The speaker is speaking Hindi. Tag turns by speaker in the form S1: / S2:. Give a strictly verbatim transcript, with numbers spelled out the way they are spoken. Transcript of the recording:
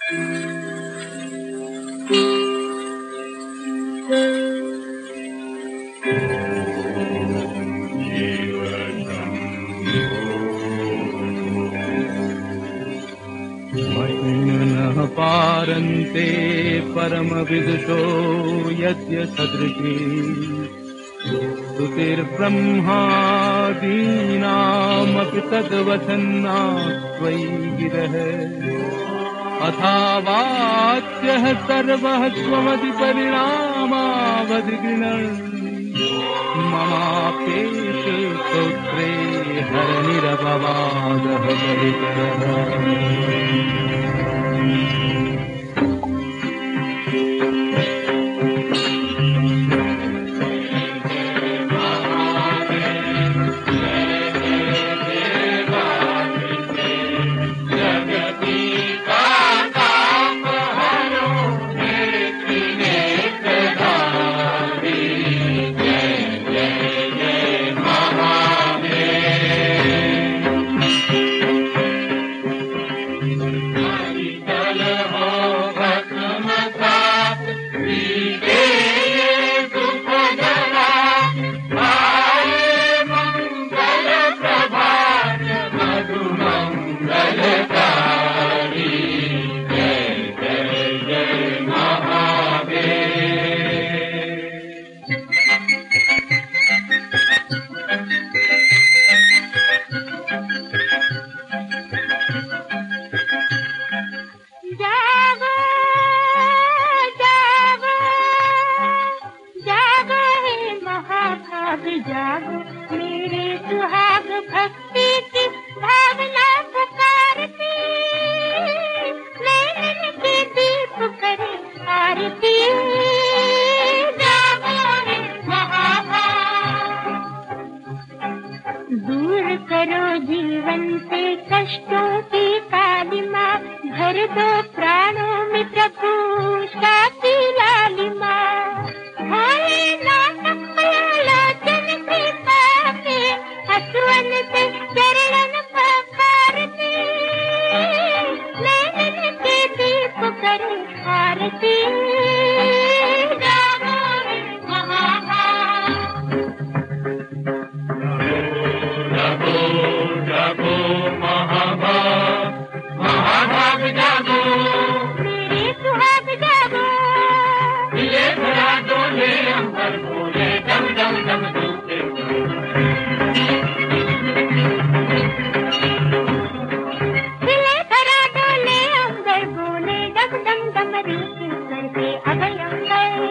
S1: महिम्नः पारन्ते परमविदुषो यद्य सदृशी स्तुतिर्ब्रह्मादीनामपि तद्वचन्नास्त्वयि गिरः अथावाच्यः सर्वः स्वमतिपरिणामावधिगृह्णन् ममापेष स्तोत्रे हरनिरपवादः परिकरः।
S2: जागो मेरे सुहाग भक्ति की भावना पुकारती, नैन के दीप करे आरती। जागो रे महाभाग, दूर करो जीवन से कष्टों की कालिमा, भर दो प्राणों में प्रभु शांति लालिमा। चरण पकारती, नैन के दीप करे आरती। जागो रे महाभाग,
S1: जागो जागो महाभाग, महाभाग जागो
S2: मेरे सुहाग जागो।
S1: ये धरा डोले अंबर बोले डम डम डम डूबते
S2: डम डम डम रीति करके अभयं